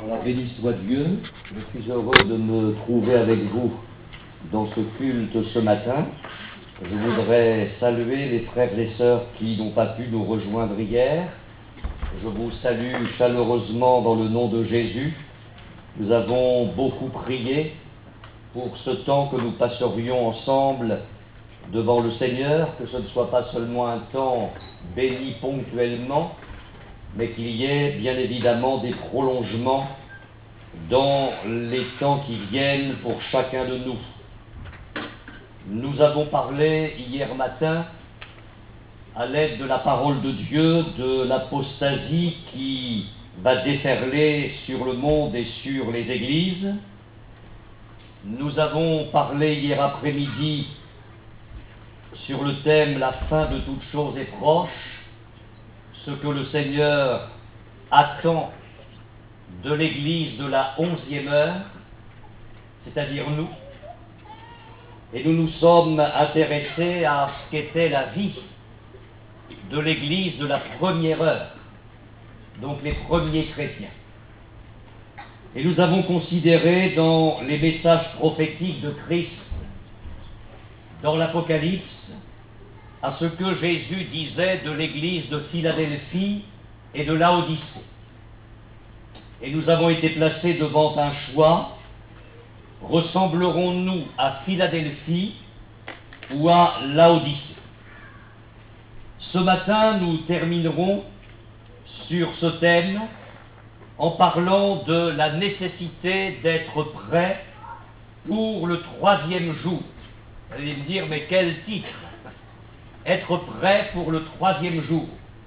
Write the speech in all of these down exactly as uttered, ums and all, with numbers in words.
Alors, béni soit Dieu, je suis heureux de me trouver avec vous dans ce culte ce matin. Je voudrais saluer les frères et sœurs qui n'ont pas pu nous rejoindre hier. Je vous salue chaleureusement dans le nom de Jésus. Nous avons beaucoup prié pour ce temps que nous passerions ensemble devant le Seigneur, que ce ne soit pas seulement un temps béni ponctuellement, mais qu'il y ait bien évidemment des prolongements dans les temps qui viennent pour chacun de nous. Nous avons parlé hier matin, à l'aide de la parole de Dieu, de l'apostasie qui va déferler sur le monde et sur les églises. Nous avons parlé hier après-midi sur le thème « La fin de toute chose est proche », ce que le Seigneur attend de l'Église de la onzième heure, c'est-à-dire nous. Et nous nous sommes intéressés à ce qu'était la vie de l'Église de la première heure, donc les premiers chrétiens. Et nous avons considéré dans les messages prophétiques de Christ, dans l'Apocalypse, à ce que Jésus disait de l'Église de Philadelphie et de Laodicée. Et nous avons été placés devant un choix. Ressemblerons-nous à Philadelphie ou à Laodicée? Ce matin, nous terminerons sur ce thème en parlant de la nécessité d'être prêt pour le troisième jour. Vous allez me dire, mais quel titre? Être prêt pour le troisième jour.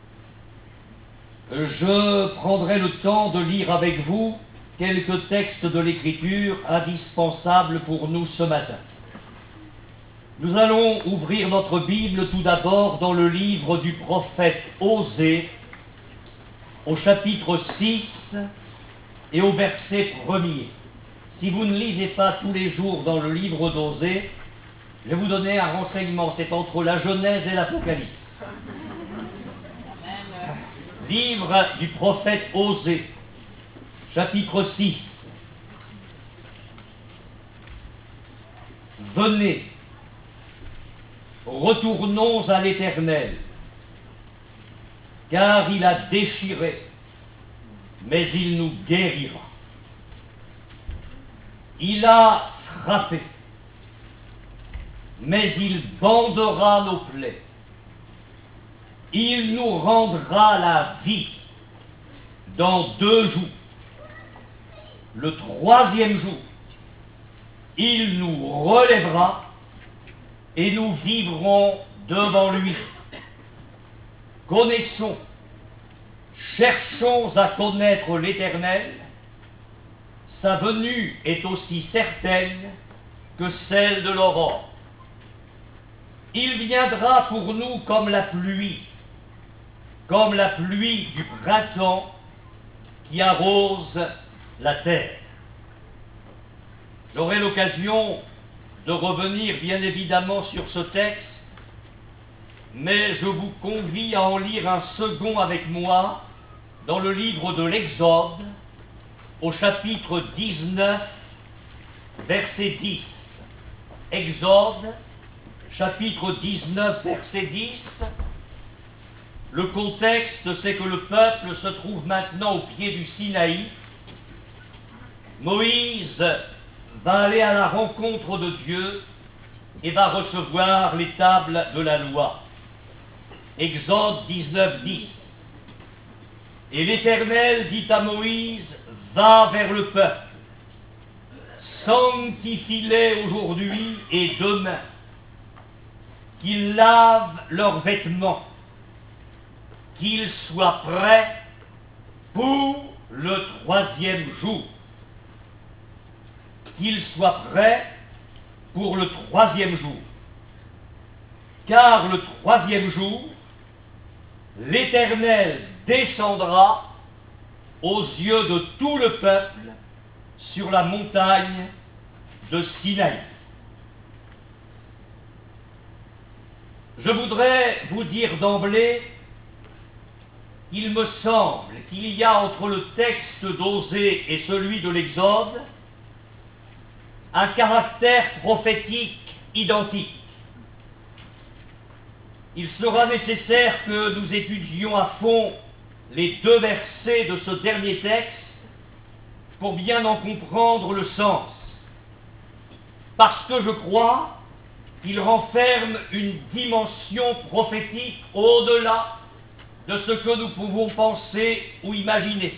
Je prendrai le temps de lire avec vous quelques textes de l'Écriture indispensables pour nous ce matin. Nous allons ouvrir notre Bible tout d'abord dans le livre du prophète Osée, au chapitre six et au verset premier. Si vous ne lisez pas tous les jours dans le livre d'Osée, je vais vous donner un renseignement, c'est entre la Genèse et l'Apocalypse. Livre du prophète Osée, chapitre six. Venez, retournons à l'Éternel, car il a déchiré, mais il nous guérira. Il a frappé, mais il bandera nos plaies. Il nous rendra la vie dans deux jours. Le troisième jour, il nous relèvera et nous vivrons devant lui. Connaissons, cherchons à connaître l'Éternel. Sa venue est aussi certaine que celle de l'aurore. Il viendra pour nous comme la pluie, comme la pluie du printemps qui arrose la terre. J'aurai l'occasion de revenir bien évidemment sur ce texte, mais je vous convie à en lire un second avec moi dans le livre de l'Exode, au chapitre dix-neuf, verset dix. Exode, chapitre dix-neuf, verset dix. Le contexte, c'est que le peuple se trouve maintenant au pied du Sinaï. Moïse va aller à la rencontre de Dieu et va recevoir les tables de la loi. Exode dix-neuf, dix. Et l'Éternel dit à Moïse, va vers le peuple, sanctifie-les aujourd'hui et demain, qu'ils lavent leurs vêtements, qu'ils soient prêts pour le troisième jour. Qu'ils soient prêts pour le troisième jour. Car le troisième jour, l'Éternel descendra aux yeux de tout le peuple sur la montagne de Sinaï. Je voudrais vous dire d'emblée il me semble qu'il y a entre le texte d'Osée et celui de l'Exode un caractère prophétique identique. Il sera nécessaire que nous étudions à fond les deux versets de ce dernier texte pour bien en comprendre le sens, parce que je crois qu'il renferme une dimension prophétique au-delà de ce que nous pouvons penser ou imaginer.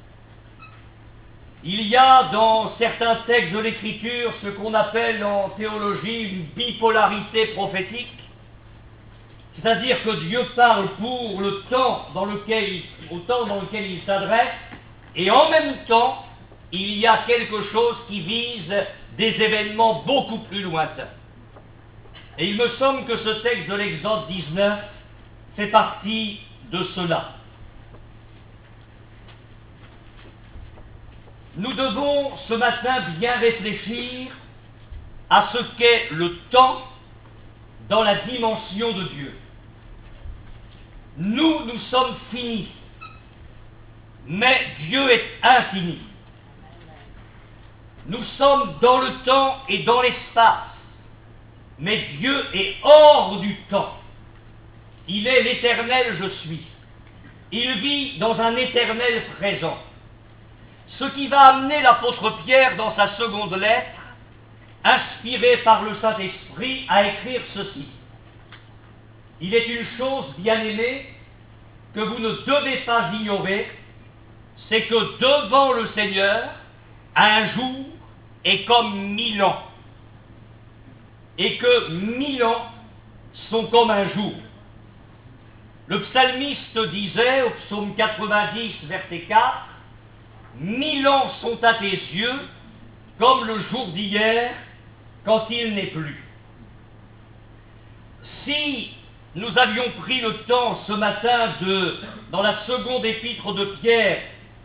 Il y a dans certains textes de l'Écriture ce qu'on appelle en théologie une bipolarité prophétique, c'est-à-dire que Dieu parle pour le temps dans lequel il, au temps dans lequel il s'adresse, et en même temps, il y a quelque chose qui vise des événements beaucoup plus lointains. Et il me semble que ce texte de l'Exode dix-neuf fait partie de cela. Nous devons ce matin bien réfléchir à ce qu'est le temps dans la dimension de Dieu. Nous, nous sommes finis, mais Dieu est infini. Nous sommes dans le temps et dans l'espace, mais Dieu est hors du temps. Il est l'éternel je suis. Il vit dans un éternel présent. Ce qui va amener l'apôtre Pierre dans sa seconde lettre, inspiré par le Saint-Esprit, à écrire ceci. Il est une chose, bien-aimée, que vous ne devez pas ignorer, c'est que devant le Seigneur, un jour est comme mille ans, et que mille ans sont comme un jour. Le psalmiste disait au psaume quatre-vingt-dix, verset quatre, « Mille ans sont à tes yeux comme le jour d'hier quand il n'est plus. » Si nous avions pris le temps ce matin, de, dans la seconde épître de Pierre,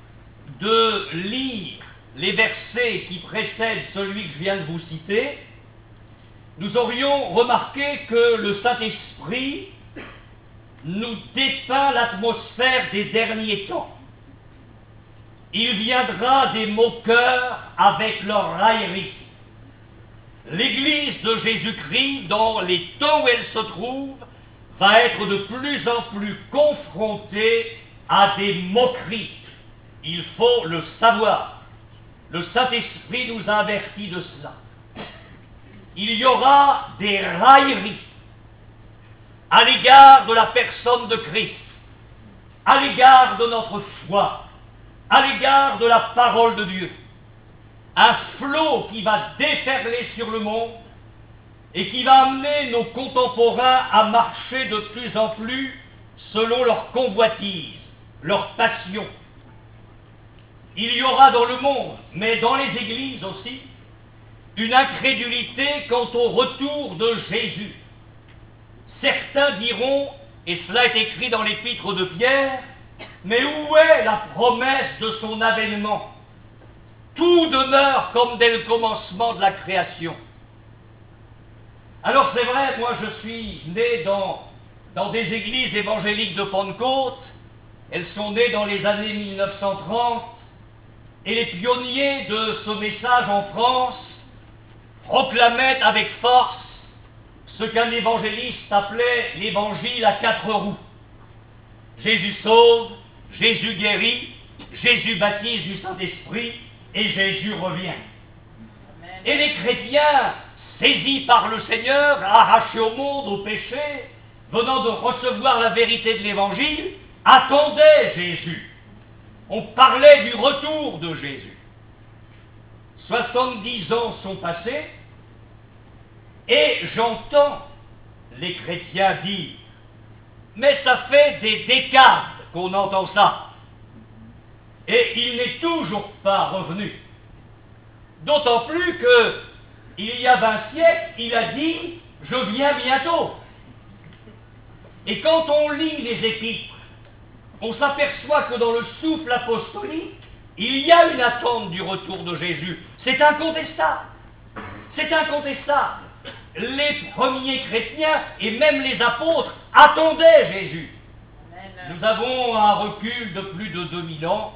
de lire les versets qui précèdent celui que je viens de vous citer, nous aurions remarqué que le Saint-Esprit nous dépeint l'atmosphère des derniers temps. Il viendra des moqueurs avec leur raillerie. L'Église de Jésus-Christ, dans les temps où elle se trouve, va être de plus en plus confrontée à des moqueries. Il faut le savoir. Le Saint-Esprit nous a avertis de cela. Il y aura des railleries à l'égard de la personne de Christ, à l'égard de notre foi, à l'égard de la parole de Dieu. Un flot qui va déferler sur le monde et qui va amener nos contemporains à marcher de plus en plus selon leur convoitise, leur passion. Il y aura dans le monde, mais dans les églises aussi, une incrédulité quant au retour de Jésus. Certains diront, et cela est écrit dans l'épître de Pierre, mais où est la promesse de son avènement? Tout demeure comme dès le commencement de la création. Alors c'est vrai, moi je suis né dans, dans des églises évangéliques de Pentecôte. Elles sont nées dans les années mille neuf cent trente, et les pionniers de ce message en France proclamaient avec force ce qu'un évangéliste appelait l'évangile à quatre roues. Jésus sauve, Jésus guérit, Jésus baptise du Saint-Esprit et Jésus revient. Amen. Et les chrétiens, saisis par le Seigneur, arrachés au monde, au péché, venant de recevoir la vérité de l'évangile, attendaient Jésus. On parlait du retour de Jésus. soixante-dix ans sont passés et j'entends les chrétiens dire « Mais ça fait des décades qu'on entend ça. » Et il n'est toujours pas revenu. D'autant plus que, il y a vingt siècles, il a dit « Je viens bientôt ». Et quand on lit les épîtres, on s'aperçoit que dans le souffle apostolique, il y a une attente du retour de Jésus. C'est incontestable. C'est incontestable. Les premiers chrétiens et même les apôtres attendaient Jésus. Nous avons un recul de plus de deux mille ans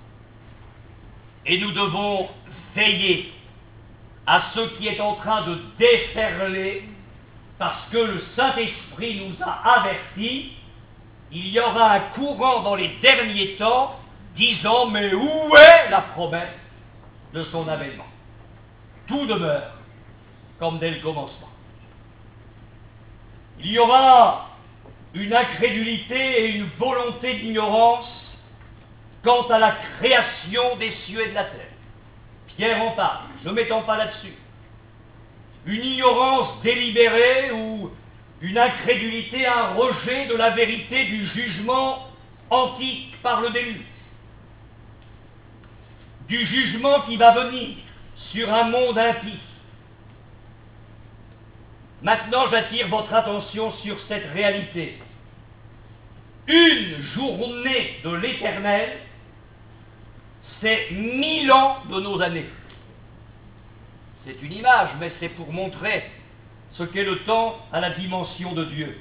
et nous devons veiller à ce qui est en train de déferler parce que le Saint-Esprit nous a avertis. Il y aura un courant dans les derniers temps disant « Mais où est la promesse de son avènement ?» Tout demeure comme dès le commencement. Il y aura une incrédulité et une volonté d'ignorance quant à la création des cieux et de la terre. Pierre en parle, ne m'étends pas là-dessus. Une ignorance délibérée ou une incrédulité, un rejet de la vérité du jugement antique par le déluge. Du jugement qui va venir sur un monde impie. Maintenant, j'attire votre attention sur cette réalité. Une journée de l'Éternel, c'est mille ans de nos années. C'est une image, mais c'est pour montrer ce qu'est le temps à la dimension de Dieu.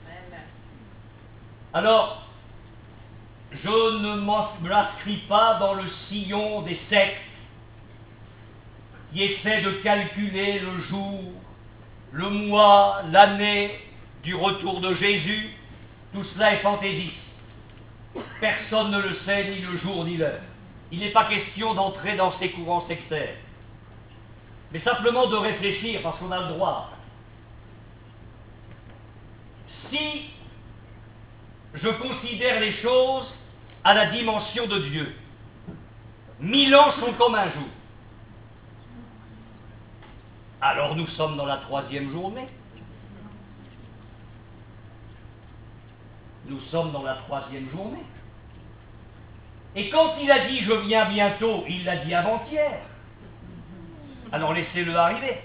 Alors, je ne m'inscris pas dans le sillon des sectes qui essaient de calculer le jour, le mois, l'année du retour de Jésus. Tout cela est fantaisiste. Personne ne le sait, ni le jour ni l'heure. Il n'est pas question d'entrer dans ces courants sectaires, mais simplement de réfléchir, parce qu'on a le droit. Si je considère les choses à la dimension de Dieu, mille ans sont comme un jour. Alors nous sommes dans la troisième journée. Nous sommes dans la troisième journée. Et quand il a dit « je viens bientôt », il l'a dit avant-hier. Alors laissez-le arriver.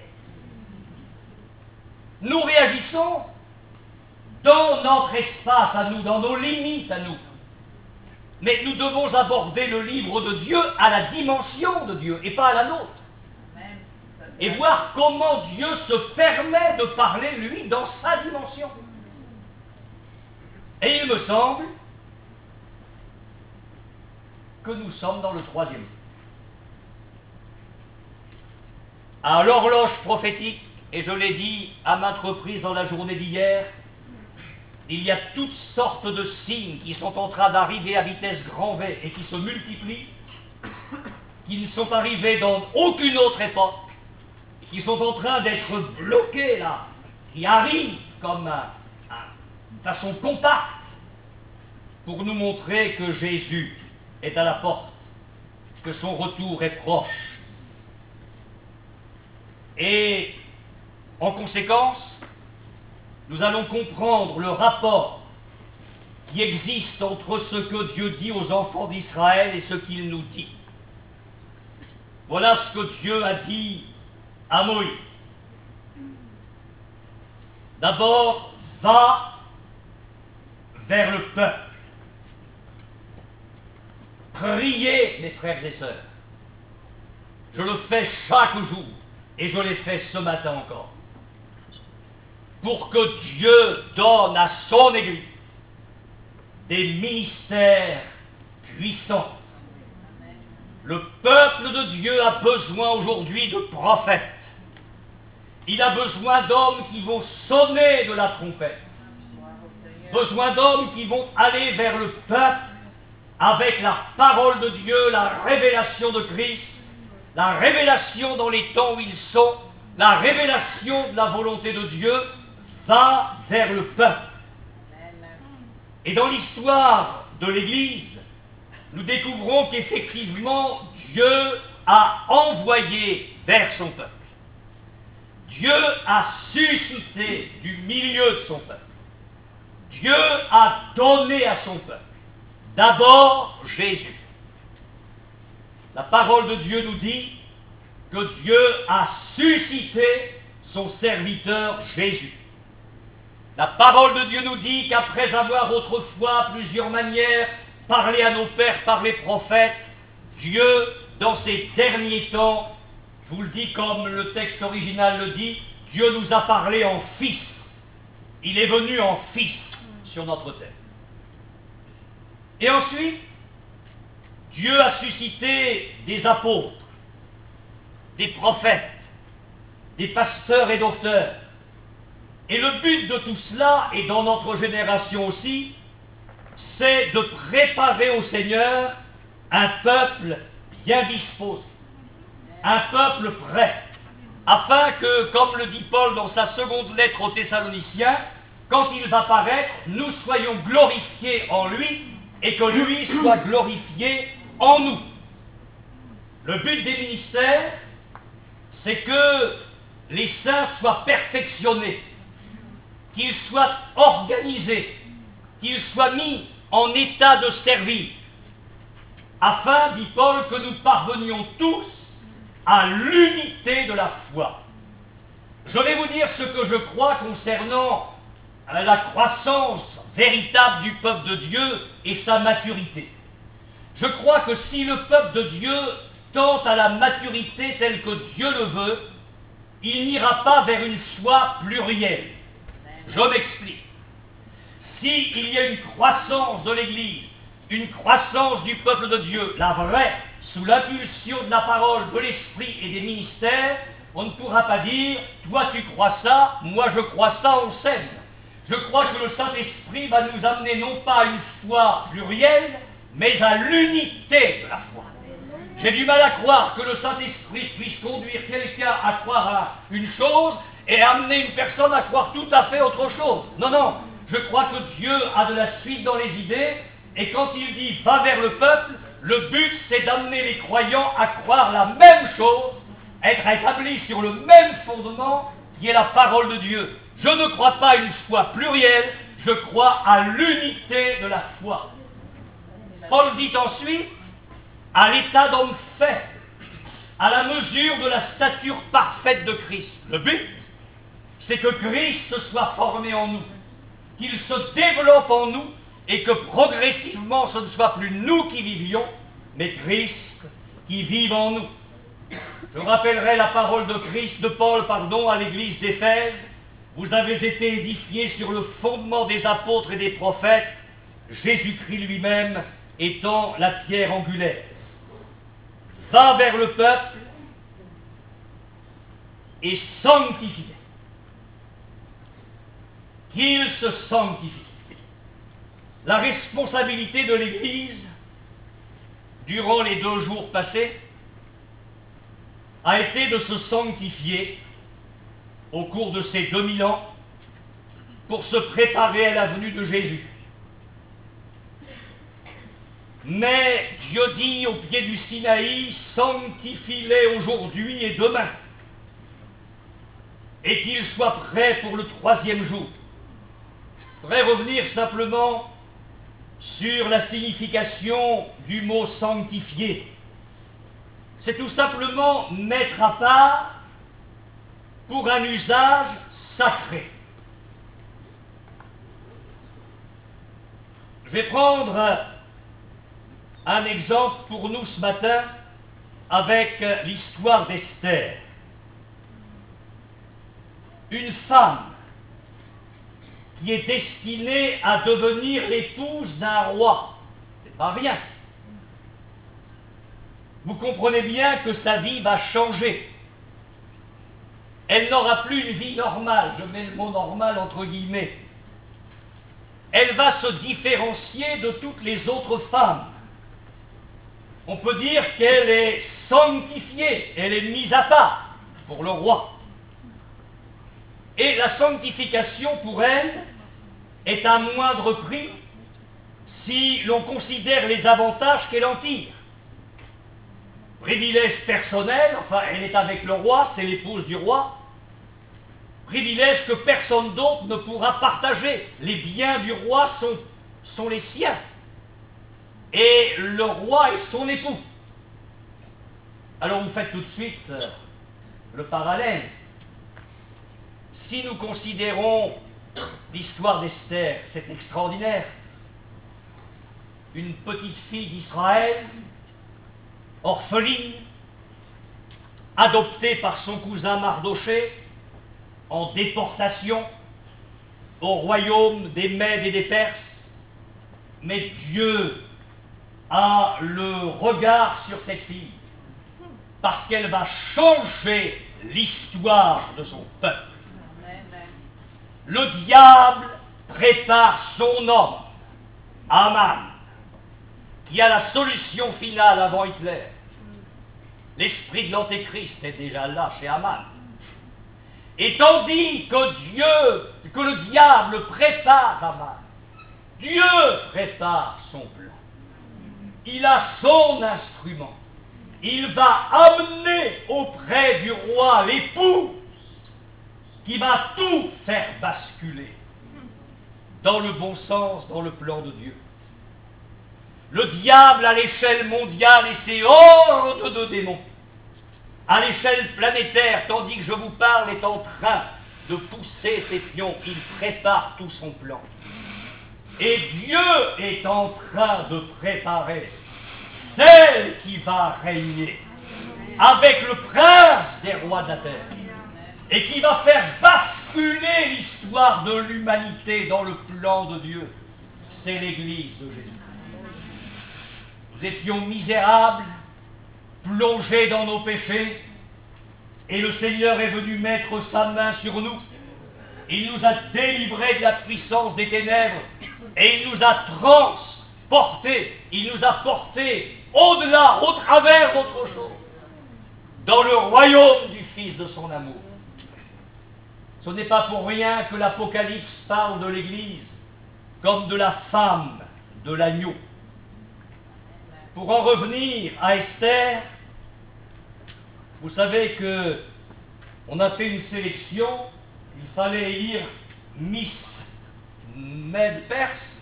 Nous réagissons dans notre espace à nous, dans nos limites à nous. Mais nous devons aborder le livre de Dieu à la dimension de Dieu et pas à la nôtre. Et voir comment Dieu se permet de parler, lui, dans sa dimension. Et il me semble que nous sommes dans le troisième jour. À l'horloge prophétique, et je l'ai dit à maintes reprises dans la journée d'hier, il y a toutes sortes de signes qui sont en train d'arriver à vitesse grand V et qui se multiplient, qui ne sont arrivés dans aucune autre époque, qui sont en train d'être bloqués là, qui arrivent comme un, un, de façon compacte pour nous montrer que Jésus est à la porte, que son retour est proche. Et en conséquence, nous allons comprendre le rapport qui existe entre ce que Dieu dit aux enfants d'Israël et ce qu'il nous dit. Voilà ce que Dieu a dit à Moïse. D'abord, va vers le peuple. Priez, mes frères et sœurs. Je le fais chaque jour et je l'ai fait ce matin encore. Pour que Dieu donne à son Église des ministères puissants. Le peuple de Dieu a besoin aujourd'hui de prophètes. Il a besoin d'hommes qui vont sonner de la trompette. Besoin d'hommes qui vont aller vers le peuple avec la parole de Dieu, la révélation de Christ, la révélation dans les temps où ils sont, la révélation de la volonté de Dieu va vers le peuple. Et dans l'histoire de l'Église, nous découvrons qu'effectivement, Dieu a envoyé vers son peuple. Dieu a suscité du milieu de son peuple. Dieu a donné à son peuple. D'abord, Jésus. La parole de Dieu nous dit que Dieu a suscité son serviteur Jésus. La parole de Dieu nous dit qu'après avoir autrefois, plusieurs manières, parlé à nos pères par les prophètes, Dieu, dans ces derniers temps, je vous le dis comme le texte original le dit, Dieu nous a parlé en Fils. Il est venu en Fils sur notre terre. Et ensuite, Dieu a suscité des apôtres, des prophètes, des pasteurs et docteurs. Et le but de tout cela, et dans notre génération aussi, c'est de préparer au Seigneur un peuple bien disposé, un peuple prêt, afin que, comme le dit Paul dans sa seconde lettre aux Thessaloniciens, quand il va paraître, nous soyons glorifiés en lui et que lui soit glorifié en nous. Le but des ministères, c'est que les saints soient perfectionnés, qu'ils soient organisés, qu'ils soient mis en état de servir, afin, dit Paul, que nous parvenions tous à l'unité de la foi. Je vais vous dire ce que je crois concernant la croissance véritable du peuple de Dieu et sa maturité. Je crois que si le peuple de Dieu tend à la maturité telle que Dieu le veut, il n'ira pas vers une foi plurielle. Je m'explique. S'il y a une croissance de l'Église, une croissance du peuple de Dieu, la vraie, sous l'impulsion de la parole, de l'esprit et des ministères, on ne pourra pas dire « toi tu crois ça, moi je crois ça, on s'aime ». Je crois que le Saint-Esprit va nous amener non pas à une foi plurielle, mais à l'unité de la foi. J'ai du mal à croire que le Saint-Esprit puisse conduire quelqu'un à croire à une chose et amener une personne à croire tout à fait autre chose. Non, non, je crois que Dieu a de la suite dans les idées, et quand il dit « va vers le peuple », le but c'est d'amener les croyants à croire la même chose, être établis sur le même fondement qui est la parole de Dieu. Je ne crois pas à une foi plurielle, je crois à l'unité de la foi. Paul dit ensuite, à l'état d'homme fait, à la mesure de la stature parfaite de Christ. Le but, c'est que Christ soit formé en nous, qu'il se développe en nous, et que progressivement ce ne soit plus nous qui vivions, mais Christ qui vive en nous. Je rappellerai la parole de Christ, de Paul, pardon, à l'église d'Éphèse. Vous avez été édifiés sur le fondement des apôtres et des prophètes, Jésus-Christ lui-même étant la pierre angulaire. Va vers le peuple et sanctifie-les. Qu'il se sanctifie. La responsabilité de l'Église, durant les deux jours passés, a été de se sanctifier au cours de ces deux mille ans pour se préparer à la venue de Jésus. Mais Dieu dit au pied du Sinaï, sanctifie-les aujourd'hui et demain, et qu'ils soient prêts pour le troisième jour. Je voudrais revenir simplement sur la signification du mot sanctifier. C'est tout simplement mettre à part pour un usage sacré. Je vais prendre un exemple pour nous ce matin avec l'histoire d'Esther. Une femme qui est destinée à devenir l'épouse d'un roi. C'est pas rien. Vous comprenez bien que sa vie va changer. Elle n'aura plus une vie normale, je mets le mot normal entre guillemets. Elle va se différencier de toutes les autres femmes. On peut dire qu'elle est sanctifiée, elle est mise à part pour le roi. Et la sanctification pour elle est à moindre prix si l'on considère les avantages qu'elle en tire. Privilège personnel, enfin elle est avec le roi, c'est l'épouse du roi. Privilège que personne d'autre ne pourra partager. Les biens du roi sont, sont les siens. Et le roi est son époux. Alors vous faites tout de suite euh, le parallèle. Si nous considérons l'histoire d'Esther, c'est extraordinaire. Une petite fille d'Israël, orpheline, adoptée par son cousin Mardochée, en déportation au royaume des Mèdes et des Perses. Mais Dieu a le regard sur cette fille, parce qu'elle va changer l'histoire de son peuple. Le diable prépare son homme, Haman, qui a la solution finale avant Hitler. L'esprit de l'antéchrist est déjà là chez Haman. Et tandis que Dieu, que le diable prépare Haman, Dieu prépare son plan. Il a son instrument. Il va amener auprès du roi l'épouse qui va tout faire basculer dans le bon sens, dans le plan de Dieu. Le diable à l'échelle mondiale et ses hordes de démons, à l'échelle planétaire, tandis que je vous parle, est en train de pousser ses pions. Il prépare tout son plan. Et Dieu est en train de préparer celle qui va régner avec le prince des rois de la terre et qui va faire basculer l'histoire de l'humanité dans le plan de Dieu. C'est l'Église de Jésus. Nous étions misérables, plongés dans nos péchés, et le Seigneur est venu mettre sa main sur nous. Il nous a délivrés de la puissance des ténèbres et il nous a transportés, il nous a portés au-delà, au travers d'autre chose, dans le royaume du Fils de son amour. Ce n'est pas pour rien que l'Apocalypse parle de l'Église comme de la femme de l'agneau. Pour en revenir à Esther, vous savez que on a fait une sélection, il fallait élire Miss Med Perse.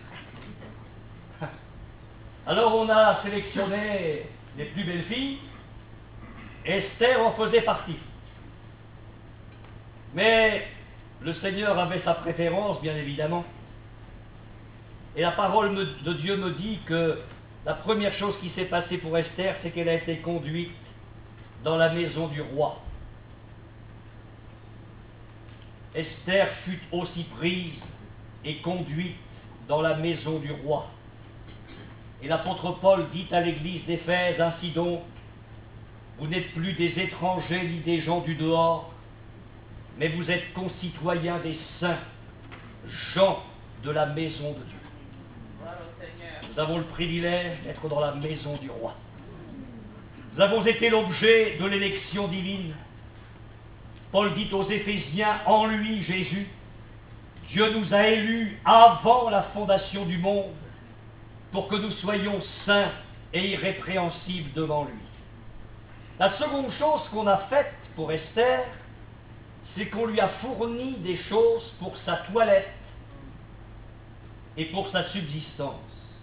Alors on a sélectionné les plus belles filles, Esther en faisait partie. Mais le Seigneur avait sa préférence, bien évidemment. Et la parole de Dieu me dit que la première chose qui s'est passée pour Esther, c'est qu'elle a été conduite dans la maison du roi. Esther fut aussi prise et conduite dans la maison du roi. Et l'apôtre Paul dit à l'église d'Éphèse, ainsi donc, vous n'êtes plus des étrangers ni des gens du dehors, mais vous êtes concitoyens des saints, gens de la maison de Dieu. Nous avons le privilège d'être dans la maison du roi. Nous avons été l'objet de l'élection divine. Paul dit aux Éphésiens, en lui, Jésus, Dieu nous a élus avant la fondation du monde pour que nous soyons saints et irrépréhensibles devant lui. La seconde chose qu'on a faite pour Esther, c'est qu'on lui a fourni des choses pour sa toilette et pour sa subsistance.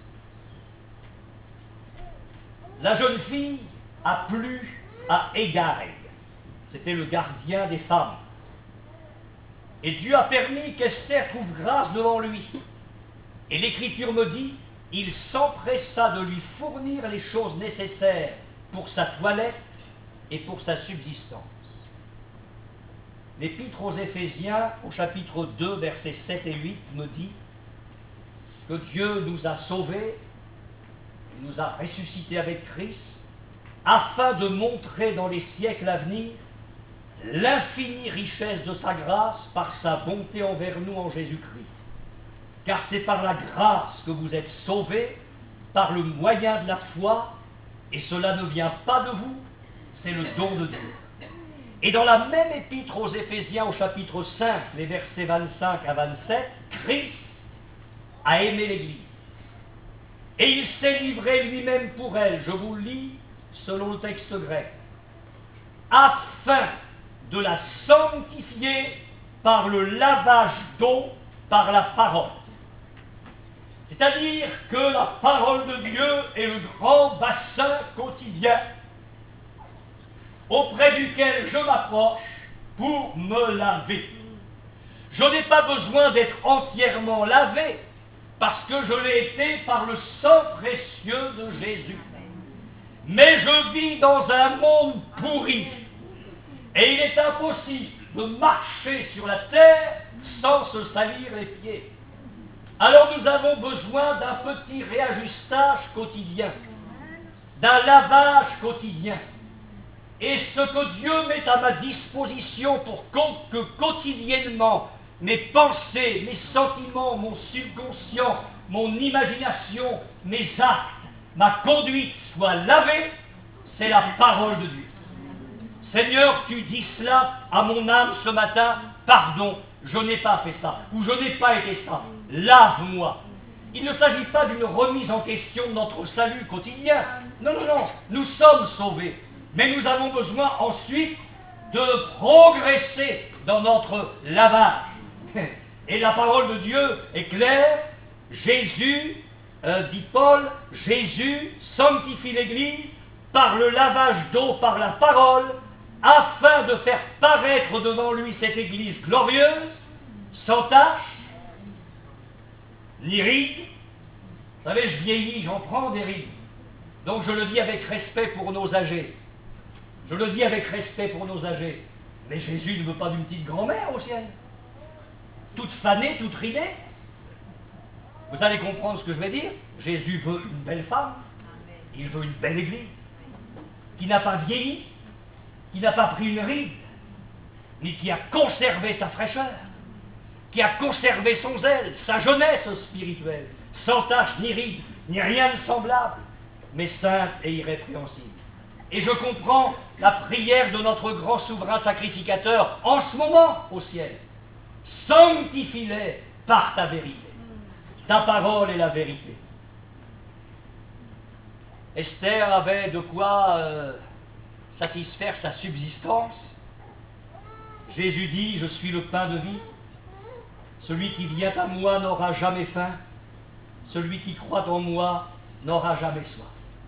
La jeune fille a plu à Égag. C'était le gardien des femmes. Et Dieu a permis qu'Esther trouve grâce devant lui. Et l'Écriture me dit, il s'empressa de lui fournir les choses nécessaires pour sa toilette et pour sa subsistance. L'Épître aux Éphésiens, au chapitre deux, versets sept et huit, me dit que Dieu nous a sauvés, il nous a ressuscités avec Christ, afin de montrer dans les siècles à venir l'infinie richesse de sa grâce par sa bonté envers nous en Jésus-Christ. Car c'est par la grâce que vous êtes sauvés, par le moyen de la foi, et cela ne vient pas de vous, c'est le don de Dieu. Et dans la même épître aux Éphésiens, au chapitre cinq, les versets vingt-cinq à vingt-sept, Christ a aimé l'Église. Et il s'est livré lui-même pour elle, je vous le lis selon le texte grec, afin de la sanctifier par le lavage d'eau, par la parole. C'est-à-dire que la parole de Dieu est le grand bassin quotidien auprès duquel je m'approche pour me laver. Je n'ai pas besoin d'être entièrement lavé parce que je l'ai été par le sang précieux de Jésus. Mais je vis dans un monde pourri et il est impossible de marcher sur la terre sans se salir les pieds. Alors nous avons besoin d'un petit réajustage quotidien. d'un lavage quotidien. Et ce que Dieu met à ma disposition pour que quotidiennement mes pensées, mes sentiments, mon subconscient, mon imagination, mes actes, ma conduite soient lavés, c'est la parole de Dieu. Seigneur, tu dis cela à mon âme ce matin, pardon, je n'ai pas fait ça, ou je n'ai pas été ça, lave-moi. Il ne s'agit pas d'une remise en question de notre salut quotidien. Non, non, non, nous sommes sauvés. Mais nous avons besoin ensuite de progresser dans notre lavage. Et la parole de Dieu est claire. Jésus, euh, dit Paul, Jésus sanctifie l'Église par le lavage d'eau, par la parole, afin de faire paraître devant lui cette Église glorieuse, sans tache, ni rides. Vous savez, je vieillis, j'en prends des rides. Donc je le dis avec respect pour nos âgés. Je le dis avec respect pour nos âgés. Mais Jésus ne veut pas d'une petite grand-mère au ciel. Toute fanée, toute ridée. Vous allez comprendre ce que je vais dire. Jésus veut une belle femme. Il veut une belle église. Qui n'a pas vieilli. Qui n'a pas pris une ride. Mais qui a conservé sa fraîcheur. Qui a conservé son zèle, sa jeunesse spirituelle. Sans tache, ni ride, ni rien de semblable. Mais sainte et irrépréhensible. Et je comprends la prière de notre grand souverain sacrificateur en ce moment au ciel. Sanctifie-les par ta vérité. Ta parole est la vérité. Esther avait de quoi euh, satisfaire sa subsistance. Jésus dit, je suis le pain de vie. Celui qui vient à moi n'aura jamais faim. Celui qui croit en moi n'aura jamais soif.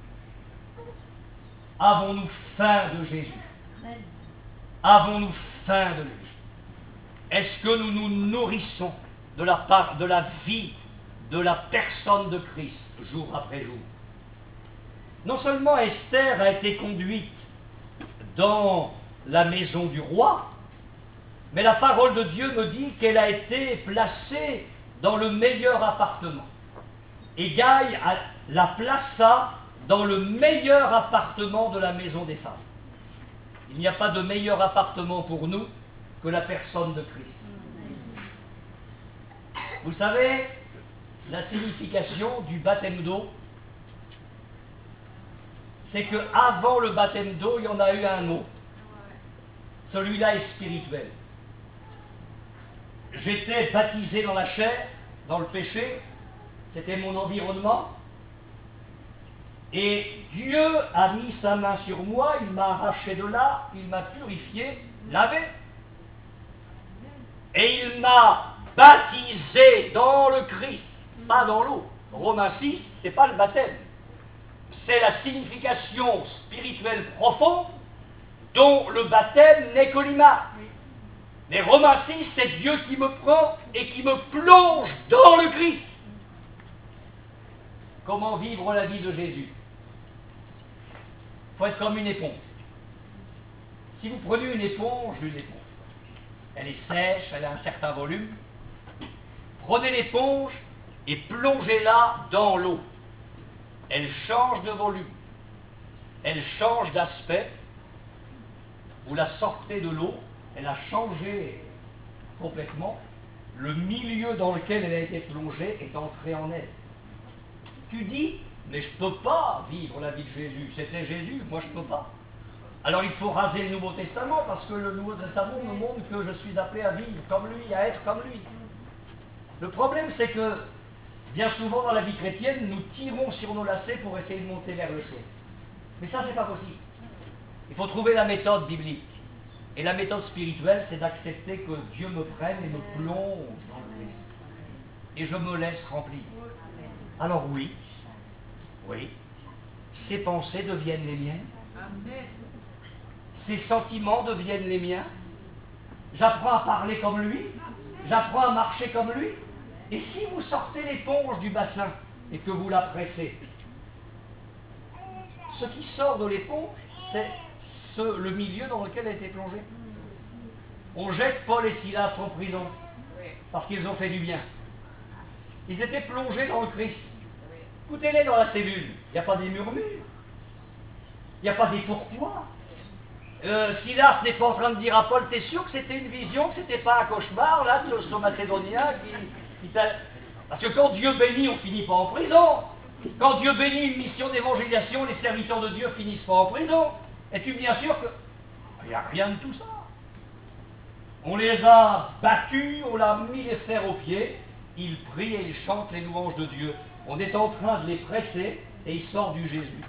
Avons-nous faim de Jésus? Avons-nous faim de lui? Est-ce que nous nous nourrissons de la part de la vie, de la personne de Christ, jour après jour? Non seulement Esther a été conduite dans la maison du roi, mais la parole de Dieu me dit qu'elle a été placée dans le meilleur appartement. Et Gaï la plaça dans le meilleur appartement de la maison des femmes. Il n'y a pas de meilleur appartement pour nous que la personne de Christ. Vous savez, la signification du baptême d'eau, c'est qu'avant le baptême d'eau, il y en a eu un autre. Celui-là est spirituel. J'étais baptisé dans la chair, dans le péché, c'était mon environnement. Et Dieu a mis sa main sur moi, il m'a arraché de là, il m'a purifié, lavé. Et il m'a baptisé dans le Christ, pas dans l'eau. Romains six, ce n'est pas le baptême. C'est la signification spirituelle profonde dont le baptême n'est que l'image. Mais Romains six, c'est Dieu qui me prend et qui me plonge dans le Christ. Comment vivre la vie de Jésus? Il faut être comme une éponge. Si vous prenez une éponge, une éponge, elle est sèche, elle a un certain volume. Prenez l'éponge et plongez-la dans l'eau. Elle change de volume, elle change d'aspect. Vous la sortez de l'eau, elle a changé complètement. Le milieu dans lequel elle a été plongée est entré en elle. Tu dis, mais je ne peux pas vivre la vie de Jésus. C'était Jésus, moi je ne peux pas. Alors il faut raser le Nouveau Testament, parce que le Nouveau Testament me montre que je suis appelé à vivre comme lui, à être comme lui. Le problème, c'est que bien souvent dans la vie chrétienne, nous tirons sur nos lacets pour essayer de monter vers le ciel. Mais ça, c'est pas possible. Il faut trouver la méthode biblique. Et la méthode spirituelle, c'est d'accepter que Dieu me prenne et me plonge dans le Christ. Et je me laisse remplir. Alors oui, oui, ces pensées deviennent les miennes. Ces sentiments deviennent les miens. J'apprends à parler comme lui. J'apprends à marcher comme lui. Et si vous sortez l'éponge du bassin et que vous la pressez, ce qui sort de l'éponge, c'est ce, le milieu dans lequel elle a été plongée. On jette Paul et Silas en prison parce qu'ils ont fait du bien. Ils étaient plongés dans le Christ. Écoutez-les dans la cellule, il n'y a pas des murmures, Il n'y a pas des pourquoi. Euh, Silas n'est pas en train de dire à Paul, t'es sûr que c'était une vision, que c'était pas un cauchemar, là, de ce Macédonien qui, qui t'a... Parce que quand Dieu bénit, on finit pas en prison. Quand Dieu bénit une mission d'évangélisation, les serviteurs de Dieu finissent pas en prison. Es-tu bien sûr que... Il n'y a rien de tout ça. On les a battus, on a mis les fers aux pieds, ils prient et ils chantent les louanges de Dieu. On est en train de les presser et ils sortent du Jésus.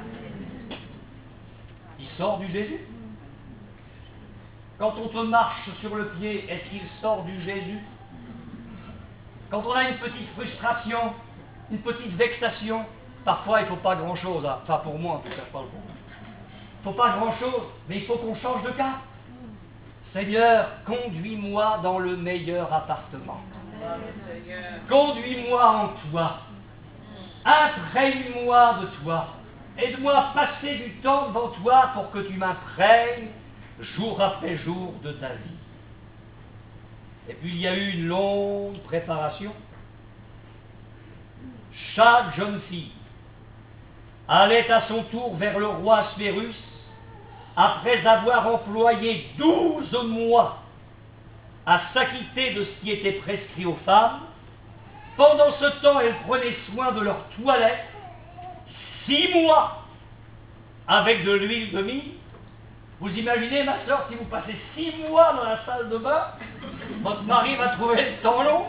Ils sortent du Jésus. Quand on te marche sur le pied, est-ce qu'il sort du Jésus? Quand on a une petite frustration, une petite vexation, parfois il ne faut pas grand-chose, hein. Enfin pour moi en tout cas, je parle pour moi. Il ne faut pas grand-chose, mais il faut qu'on change de cap. Seigneur, conduis-moi dans le meilleur appartement. Conduis-moi en toi. Imprègne-moi de toi. Aide-moi à passer du temps devant toi pour que tu m'imprègnes jour après jour de ta vie. Et puis il y a eu une longue préparation. Chaque jeune fille allait à son tour vers le roi Assuérus après avoir employé douze mois à s'acquitter de ce qui était prescrit aux femmes. Pendant ce temps, elles prenaient soin de leur toilette, six mois avec de l'huile de myrrhe. Vous imaginez, ma soeur, si vous passez six mois dans la salle de bain, votre mari va trouver le temps long.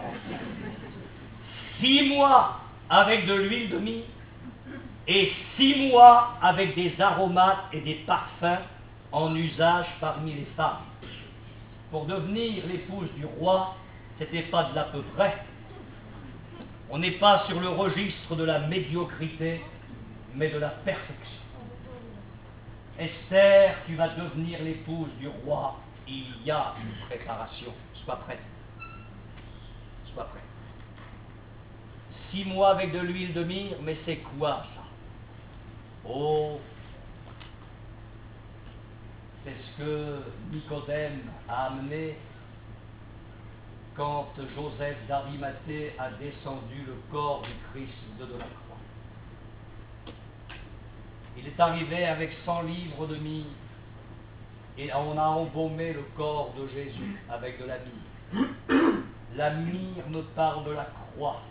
Six mois avec de l'huile de myrrhe et six mois avec des aromates et des parfums en usage parmi les femmes. Pour devenir l'épouse du roi, c'était pas de l'à peu près. On n'est pas sur le registre de la médiocrité, mais de la perfection. Esther, tu vas devenir l'épouse du roi. Il y a une préparation. Sois prête. Sois prête. Six mois avec de l'huile de myrrhe, mais c'est quoi ça? Oh, c'est ce que Nicodème a amené quand Joseph d'Arimathée a descendu le corps du Christ de la croix. Il est arrivé avec cent livres de myrrhe et on a embaumé le corps de Jésus avec de la myrrhe. La myrrhe me parle de la croix.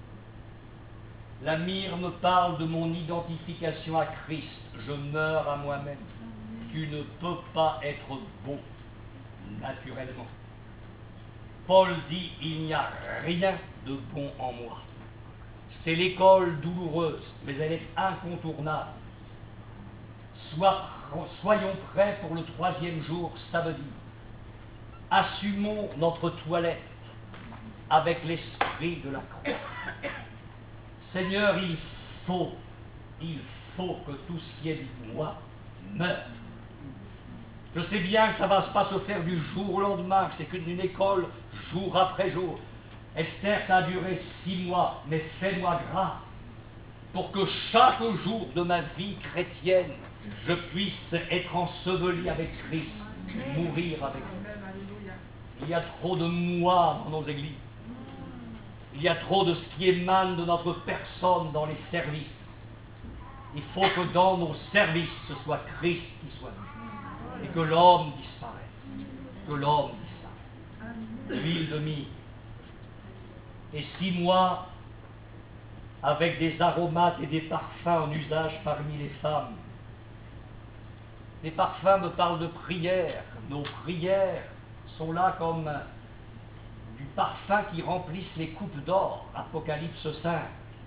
La myrrhe me parle de mon identification à Christ. Je meurs à moi-même. Tu ne peux pas être beau naturellement. Paul dit, il n'y a rien de bon en moi. C'est l'école douloureuse, mais elle est incontournable. Sois, soyons prêts pour le troisième jour, samedi. Assumons notre toilette avec l'esprit de la croix. Seigneur, il faut, il faut que tout ce qui est de moi meure. Je sais bien que ça ne va pas se faire du jour au lendemain, que c'est qu'une école jour après jour. Esther, ça a duré six mois, mais fais-moi grâce pour que chaque jour de ma vie chrétienne, je puisse être enseveli avec Christ, mourir avec lui. Il y a trop de moi dans nos églises. Il y a trop de ce qui émane de notre personne dans les services. Il faut que dans nos services, ce soit Christ qui soit vu. Et que l'homme disparaisse. Que l'homme disparaisse. L'huile de myrrhe. Et six mois avec des aromates et des parfums en usage parmi les femmes. Les parfums me parlent de prière. Nos prières sont là comme du parfum qui remplissent les coupes d'or. Apocalypse cinq.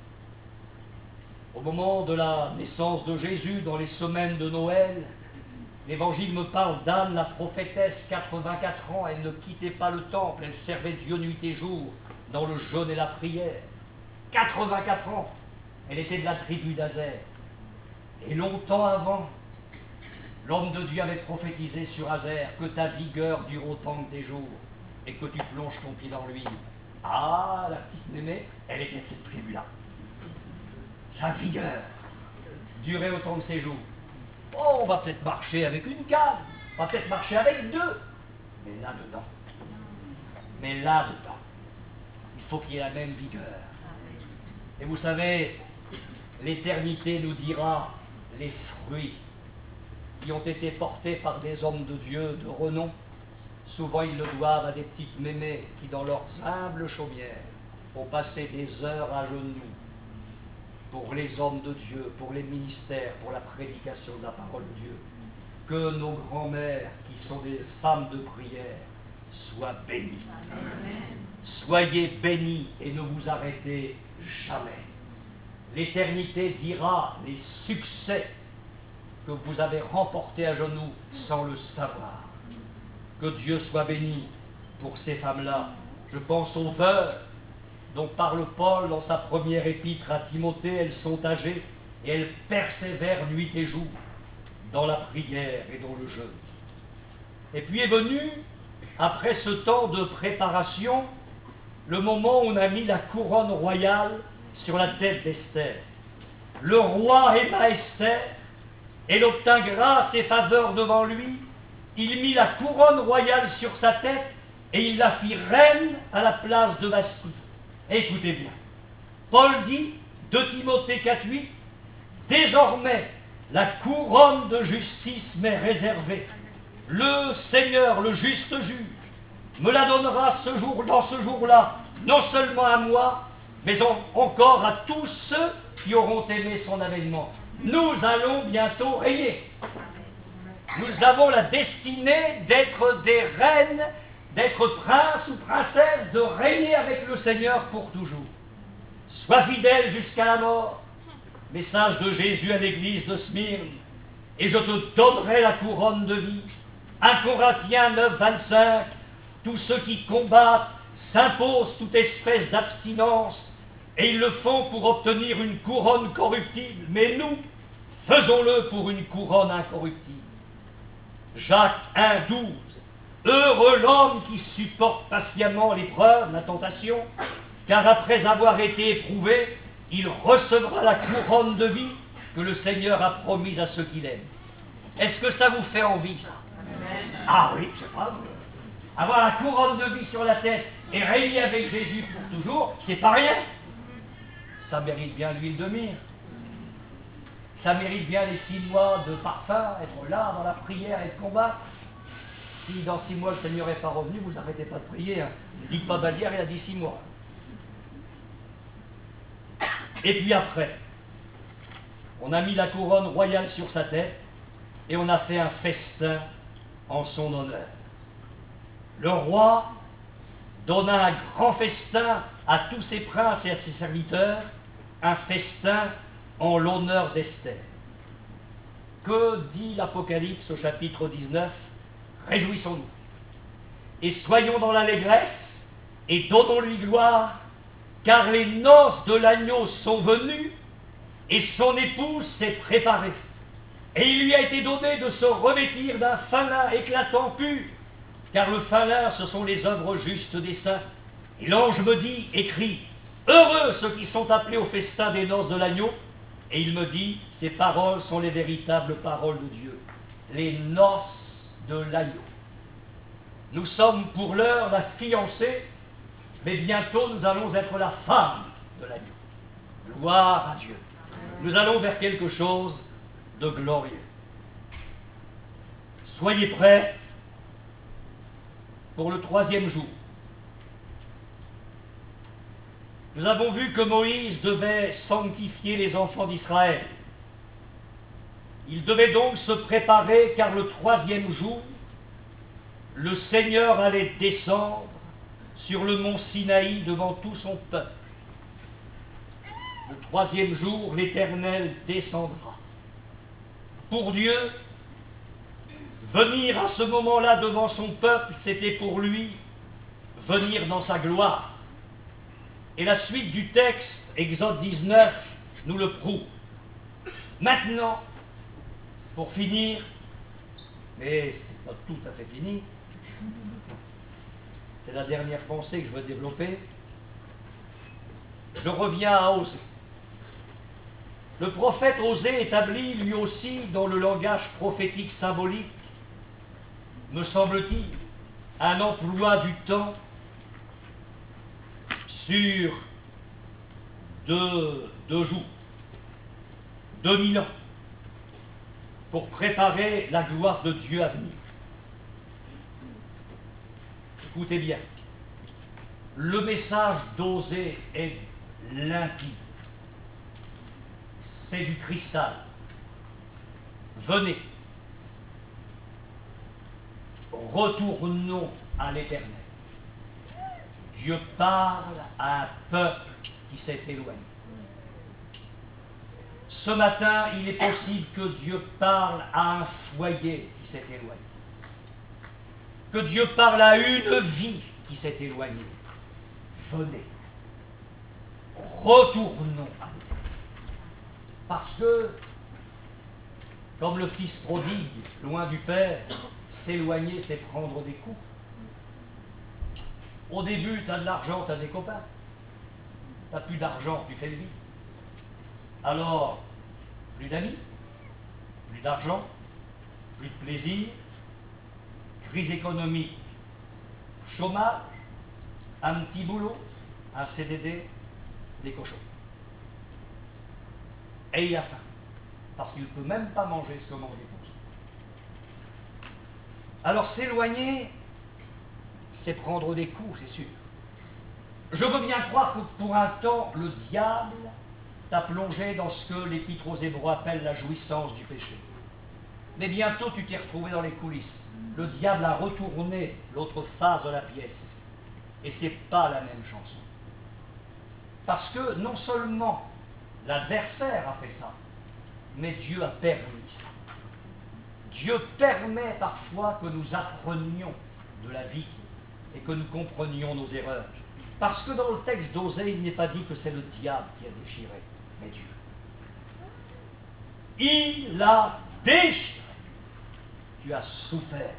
Au moment de la naissance de Jésus, dans les semaines de Noël, l'Évangile me parle d'Anne, la prophétesse, quatre-vingt-quatre ans, elle ne quittait pas le temple, elle servait Dieu nuit et jour dans le jeûne et la prière. quatre-vingt-quatre ans, elle était de la tribu d'Azer. Et longtemps avant, l'homme de Dieu avait prophétisé sur Azer que ta vigueur dure autant que tes jours et que tu plonges ton pied dans l'huile. Ah, la petite mémé, elle était de cette tribu-là. Sa vigueur durait autant que ses jours. Oh, on va peut-être marcher avec une canne, on va peut-être marcher avec deux, mais là-dedans, mais là-dedans, il faut qu'il y ait la même vigueur. Et vous savez, l'éternité nous dira les fruits qui ont été portés par des hommes de Dieu de renom. Souvent, ils le doivent à des petites mémés qui, dans leurs humbles chaumières, ont passé des heures à genoux pour les hommes de Dieu, pour les ministères, pour la prédication de la parole de Dieu. Que nos grands-mères, qui sont des femmes de prière, soient bénies. Amen. Soyez bénis et ne vous arrêtez jamais. L'éternité dira les succès que vous avez remportés à genoux sans le savoir. Que Dieu soit béni pour ces femmes-là. Je pense aux veuves dont parle Paul dans sa première épître à Timothée. Elles sont âgées et elles persévèrent nuit et jour dans la prière et dans le jeûne. Et puis est venu, après ce temps de préparation, le moment où on a mis la couronne royale sur la tête d'Esther. Le roi aima Esther, elle obtint grâce et faveur devant lui, il mit la couronne royale sur sa tête et il la fit reine à la place de Vasthi. Écoutez bien, Paul dit, de Timothée quatre huit, désormais la couronne de justice m'est réservée. Le Seigneur, le juste juge, me la donnera ce jour, dans ce jour-là, non seulement à moi, mais en, encore à tous ceux qui auront aimé son avènement. Nous allons bientôt régner. Nous avons la destinée d'être des reines, d'être princes ou princesses, de régner avec le Seigneur pour toujours. Sois fidèle jusqu'à la mort. Message de Jésus à l'église de Smyrne. Et je te donnerai la couronne de vie. un Corinthiens neuf vingt-cinq. Tous ceux qui combattent s'imposent toute espèce d'abstinence et ils le font pour obtenir une couronne corruptible. Mais nous, faisons-le pour une couronne incorruptible. Jacques un douze. Heureux l'homme qui supporte patiemment l'épreuve, la tentation, car après avoir été éprouvé, il recevra la couronne de vie que le Seigneur a promise à ceux qui l'aiment. Est-ce que ça vous fait envie, ça? Amen. Ah oui, je sais pas. Avoir la couronne de vie sur la tête et régner avec Jésus pour toujours, c'est pas rien. Ça mérite bien l'huile de myrrhe. Ça mérite bien les six mois de parfum, être là dans la prière et de combat. Si dans six mois le Seigneur n'est pas revenu, vous n'arrêtez pas de prier. Hein. Ne dites pas Balière, il a dit six mois. Et puis après, on a mis la couronne royale sur sa tête et on a fait un festin en son honneur. Le roi donna un grand festin à tous ses princes et à ses serviteurs, un festin en l'honneur d'Esther. Que dit l'Apocalypse au chapitre dix-neuf? Réjouissons-nous et soyons dans l'allégresse et donnons-lui gloire, car les noces de l'agneau sont venues et son épouse s'est préparée. Et il lui a été donné de se revêtir d'un fin lin éclatant pur, car le fin lin, ce sont les œuvres justes des saints. Et l'ange me dit, écrit, heureux ceux qui sont appelés au festin des noces de l'agneau. Et il me dit, ces paroles sont les véritables paroles de Dieu. Les noces de l'agneau. Nous sommes pour l'heure la fiancée, mais bientôt nous allons être la femme de l'agneau. Gloire à Dieu. Nous allons vers quelque chose de glorieux. Soyez prêts pour le troisième jour. Nous avons vu que Moïse devait sanctifier les enfants d'Israël. Il devait donc se préparer, car le troisième jour, le Seigneur allait descendre sur le mont Sinaï devant tout son peuple. Le troisième jour, l'Éternel descendra. Pour Dieu, venir à ce moment-là devant son peuple, c'était pour lui venir dans sa gloire. Et la suite du texte, Exode dix-neuf, nous le prouve. Maintenant, pour finir, mais c'est pas tout à fait fini, c'est la dernière pensée que je veux développer, je reviens à Osée. Le prophète Osée établit lui aussi dans le langage prophétique symbolique, me semble-t-il, un emploi du temps sur deux, deux jours, deux mille ans. pour préparer la gloire de Dieu à venir. Écoutez bien, le message d'Osée est limpide. C'est du cristal. Venez, retournons à l'Éternel. Dieu parle à un peuple qui s'est éloigné. Ce matin, il est possible que Dieu parle à un foyer qui s'est éloigné. Que Dieu parle à une vie qui s'est éloignée. Venez, retournons à l'Éternel. Parce que, comme le fils prodigue, loin du Père, s'éloigner, c'est prendre des coups. Au début, tu as de l'argent, tu as des copains. Tu n'as plus d'argent, tu fais le vide. Alors, plus d'amis, plus d'argent, plus de plaisir, crise économique, chômage, un petit boulot, un C D D, des cochons. Et il a faim, parce qu'il ne peut même pas manger ce que mange l'épouse. Alors s'éloigner, c'est prendre des coups, c'est sûr. Je veux bien croire que pour un temps, le diable t'a plongé dans ce que l'Épître aux Hébreux appelle la jouissance du péché. Mais bientôt, tu t'es retrouvé dans les coulisses. Le diable a retourné l'autre face de la pièce. Et ce n'est pas la même chanson. Parce que non seulement l'adversaire a fait ça, mais Dieu a permis ça. Dieu permet parfois que nous apprenions de la vie et que nous comprenions nos erreurs. Parce que dans le texte d'Osée, il n'est pas dit que c'est le diable qui a déchiré, mais Dieu. Il a déchiré. Tu as souffert.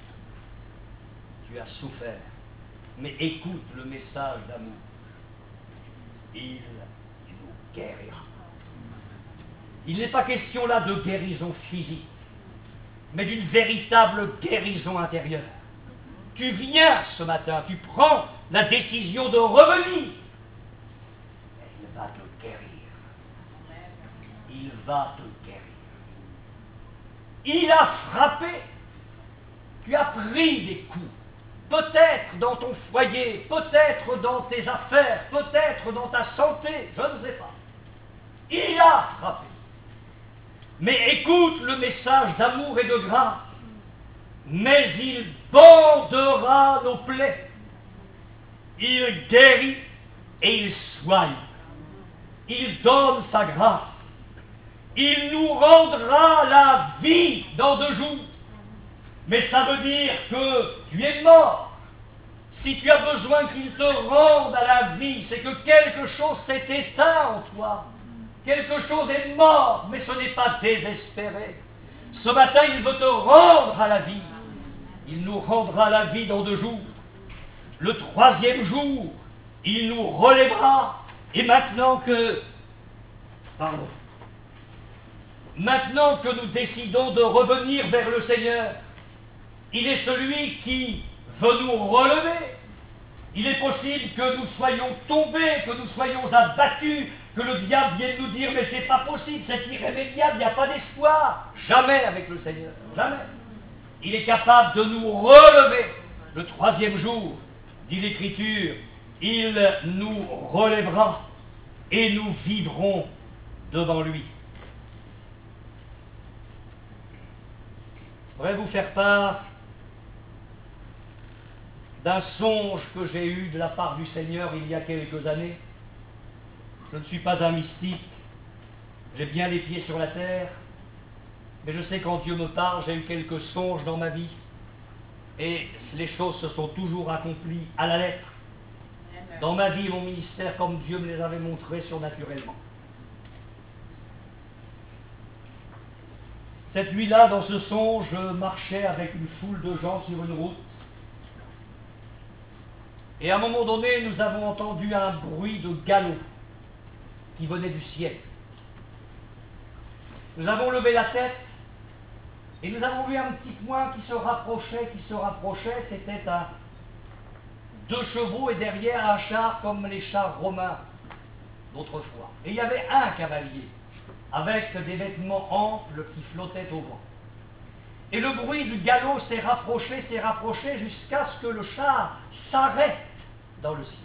Tu as souffert. Mais écoute le message d'amour. Il nous guérira. Il n'est pas question là de guérison physique, mais d'une véritable guérison intérieure. Tu viens ce matin, tu prends la décision de revenir. Et il va te guérir. Il va te guérir. Il a frappé. Tu as pris des coups. Peut-être dans ton foyer, peut-être dans tes affaires, peut-être dans ta santé, je ne sais pas. Il a frappé. Mais écoute le message d'amour et de grâce. Mais il bandera nos plaies. Il guérit et il soigne. Il donne sa grâce. Il nous rendra la vie dans deux jours. Mais ça veut dire que tu es mort. Si tu as besoin qu'il te rende à la vie, c'est que quelque chose s'est éteint en toi. Quelque chose est mort, mais ce n'est pas désespéré. Ce matin, il veut te rendre à la vie. Il nous rendra la vie dans deux jours. Le troisième jour, il nous relèvera. Et maintenant que... Pardon. Maintenant que nous décidons de revenir vers le Seigneur, il est celui qui veut nous relever. Il est possible que nous soyons tombés, que nous soyons abattus, que le diable vienne nous dire « mais c'est pas possible, c'est irrémédiable, il n'y a pas d'espoir ». Jamais avec le Seigneur, jamais. Il est capable de nous relever. Le troisième jour, dit l'Écriture, il nous relèvera et nous vivrons devant lui. Je voudrais vous faire part d'un songe que j'ai eu de la part du Seigneur il y a quelques années. Je ne suis pas un mystique, j'ai bien les pieds sur la terre, mais je sais quand Dieu me parle, j'ai eu quelques songes dans ma vie, et les choses se sont toujours accomplies à la lettre, dans ma vie et mon ministère, comme Dieu me les avait montrés surnaturellement. Cette nuit-là, dans ce songe, je marchais avec une foule de gens sur une route. Et à un moment donné, nous avons entendu un bruit de galop qui venait du ciel. Nous avons levé la tête et nous avons vu un petit point qui se rapprochait, qui se rapprochait. C'était un deux chevaux et derrière un char comme les chars romains d'autrefois. Et il y avait un cavalier avec des vêtements amples qui flottaient au vent. Et le bruit du galop s'est rapproché, s'est rapproché, jusqu'à ce que le char s'arrête dans le ciel.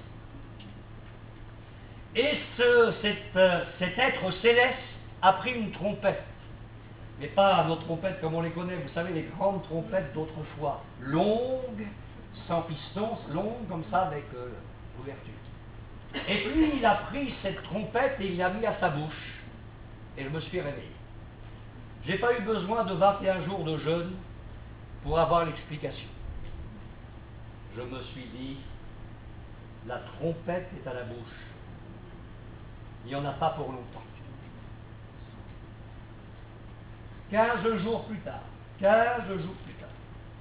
Et ce, cet, euh, cet être céleste a pris une trompette, mais pas nos trompettes comme on les connaît, vous savez, les grandes trompettes d'autrefois, longues, sans piston, longues comme ça, avec euh, l'ouverture. Et puis il a pris cette trompette et il l'a mis à sa bouche, et je me suis réveillé. Je n'ai pas eu besoin de vingt et un jours de jeûne pour avoir l'explication. Je me suis dit, la trompette est à la bouche. Il n'y en a pas pour longtemps. Quinze jours plus tard, quinze jours plus tard,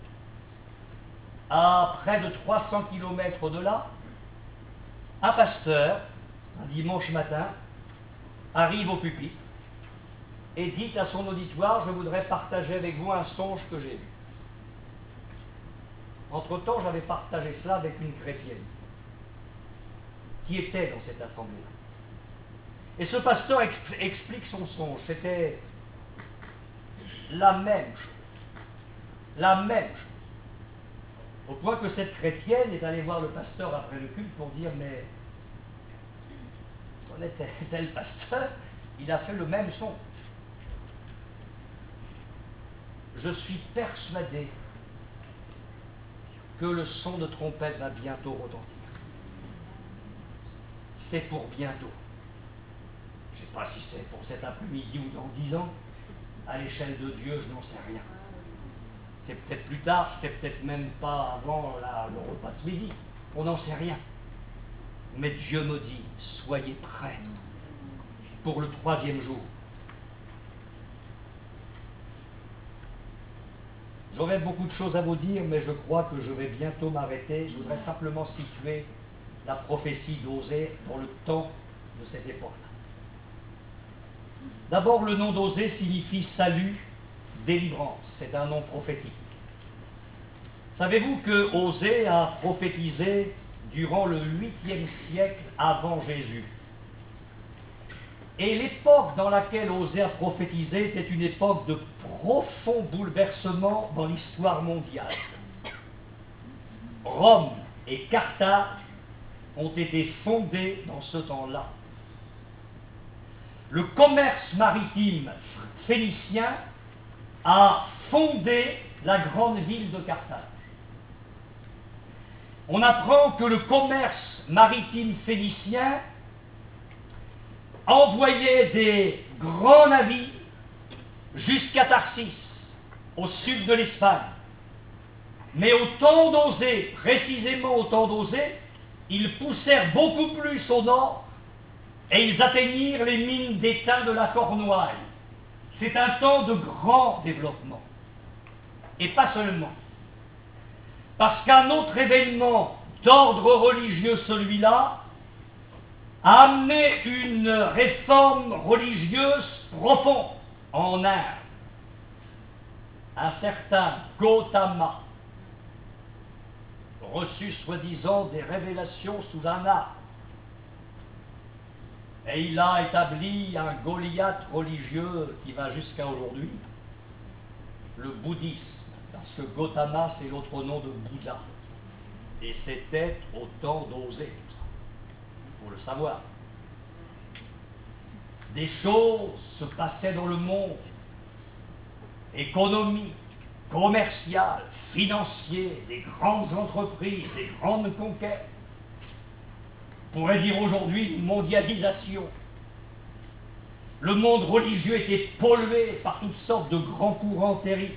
à près de trois cents kilomètres de là, un pasteur, un dimanche matin, arrive au pupitre et dit à son auditoire, je voudrais partager avec vous un songe que j'ai vu. Entre-temps, j'avais partagé cela avec une chrétienne qui était dans cette assemblée-là. Et ce pasteur exp explique son songe. C'était la même chose. La même chose. Au point que cette chrétienne est allée voir le pasteur après le culte pour dire, mais on était tel pasteur, il a fait le même songe. Je suis persuadé que le son de trompette va bientôt retentir. C'est pour bientôt. Je ne sais pas si c'est pour cet après-midi ou dans dix ans. À l'échelle de Dieu, je n'en sais rien. C'est peut-être plus tard, c'est peut-être même pas avant la, le repas de midi. On n'en sait rien. Mais Dieu me dit, soyez prêts pour le troisième jour. J'aurais beaucoup de choses à vous dire, mais je crois que je vais bientôt m'arrêter. Je voudrais simplement situer la prophétie d'Osée dans le temps de cette époque-là. D'abord, le nom d'Osée signifie salut, délivrance. C'est un nom prophétique. Savez-vous que Osée a prophétisé durant le huitième siècle avant Jésus? Et l'époque dans laquelle Osée a prophétisé était une époque de profond bouleversement dans l'histoire mondiale. Rome et Carthage ont été fondés dans ce temps-là. Le commerce maritime phénicien a fondé la grande ville de Carthage. On apprend que le commerce maritime phénicien envoyait des grands navires jusqu'à Tarsis, au sud de l'Espagne. Mais au temps d'Osée, précisément au temps d'Osée, ils poussèrent beaucoup plus au nord et ils atteignirent les mines d'étain de la Cornouaille. C'est un temps de grand développement. Et pas seulement. Parce qu'un autre événement d'ordre religieux, celui-là, a amené une réforme religieuse profonde en Inde. Un certain Gautama, reçu soi-disant des révélations sous un arbre, et il a établi un Goliath religieux qui va jusqu'à aujourd'hui, le bouddhisme, parce que Gautama c'est l'autre nom de Bouddha, et c'était au temps d'Osée, il faut le savoir. Des choses se passaient dans le monde, économique, commercial, financier, des grandes entreprises, des grandes conquêtes. On pourrait dire aujourd'hui une mondialisation. Le monde religieux était pollué par toutes sortes de grands courants terribles.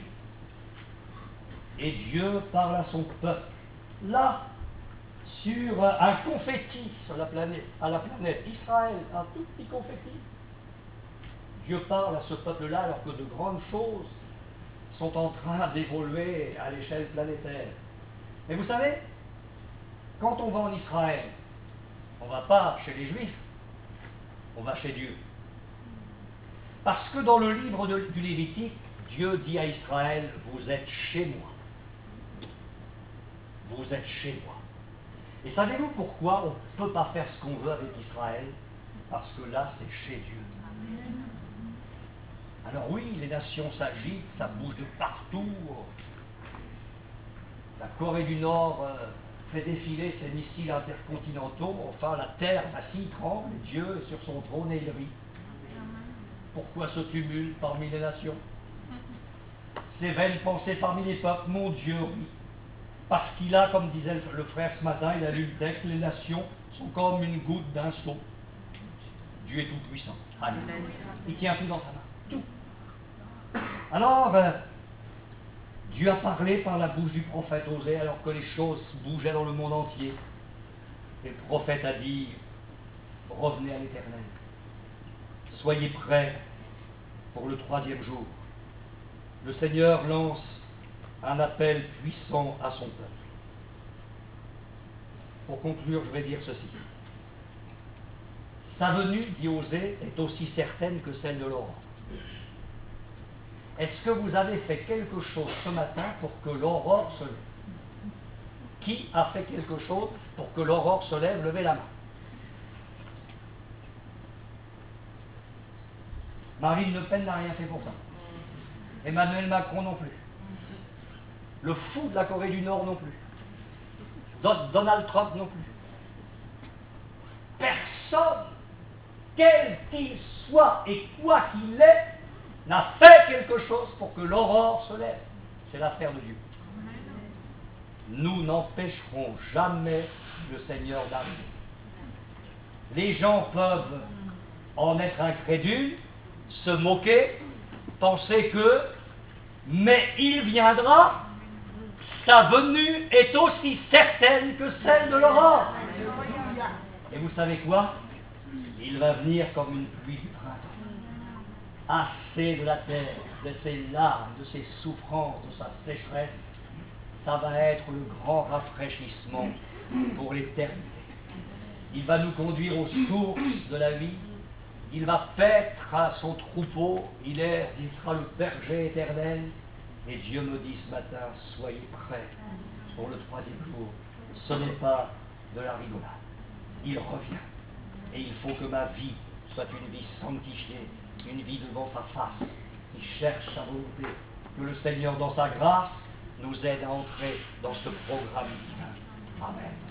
Et Dieu parle à son peuple, là, sur un confetti sur la planète, à la planète Israël, un tout petit confetti. Dieu parle à ce peuple-là alors que de grandes choses sont en train d'évoluer à l'échelle planétaire. Mais vous savez, quand on va en Israël, on ne va pas chez les Juifs, on va chez Dieu. Parce que dans le livre de, du Lévitique, Dieu dit à Israël, vous êtes chez moi. Vous êtes chez moi. Et savez-vous pourquoi on ne peut pas faire ce qu'on veut avec Israël? Parce que là, c'est chez Dieu. Alors oui, les nations s'agitent, ça bouge de partout. La Corée du Nord euh, fait défiler ses missiles intercontinentaux. Enfin, la terre vacille, tremble, et Dieu est sur son trône et il rit. Pourquoi ce tumulte parmi les nations? Ces vaines pensées parmi les peuples, mon Dieu rit. Parce qu'il a, comme disait le, le frère ce matin, il a lu le texte, les nations sont comme une goutte d'un seau. Dieu est tout puissant. Alléluia. Il tient tout dans sa main. Tout. Alors, euh, Dieu a parlé par la bouche du prophète Osée alors que les choses bougeaient dans le monde entier. Et le prophète a dit, revenez à l'Éternel. Soyez prêts pour le troisième jour. Le Seigneur lance un appel puissant à son peuple. Pour conclure, je vais dire ceci. Sa venue, dit Osée, est aussi certaine que celle de l'aurore. Est-ce que vous avez fait quelque chose ce matin pour que l'aurore se lève? Qui a fait quelque chose pour que l'aurore se lève? Levez la main. Marine Le Pen n'a rien fait pour ça. Emmanuel Macron non plus. Le fou de la Corée du Nord non plus. Don- Donald Trump non plus. Personne, quel qu'il soit et quoi qu'il est, n'a fait quelque chose pour que l'aurore se lève. C'est l'affaire de Dieu. Nous n'empêcherons jamais le Seigneur d'arriver. Les gens peuvent en être incrédules, se moquer, penser que, mais il viendra, sa venue est aussi certaine que celle de l'aurore. Et vous savez quoi? Il va venir comme une pluie du printemps. Assez de la terre, de ses larmes, de ses souffrances, de sa sécheresse. Ça va être le grand rafraîchissement pour l'éternité. Il va nous conduire aux sources de la vie. Il va paître à son troupeau. Il, est, il sera le berger éternel. Et Dieu me dit ce matin, soyez prêts pour le troisième jour. Ce n'est pas de la rigolade. Il revient. Et il faut que ma vie soit une vie sanctifiée, une vie devant sa face, qui cherche sa volonté. Que le Seigneur, dans sa grâce, nous aide à entrer dans ce programme divin. Amen.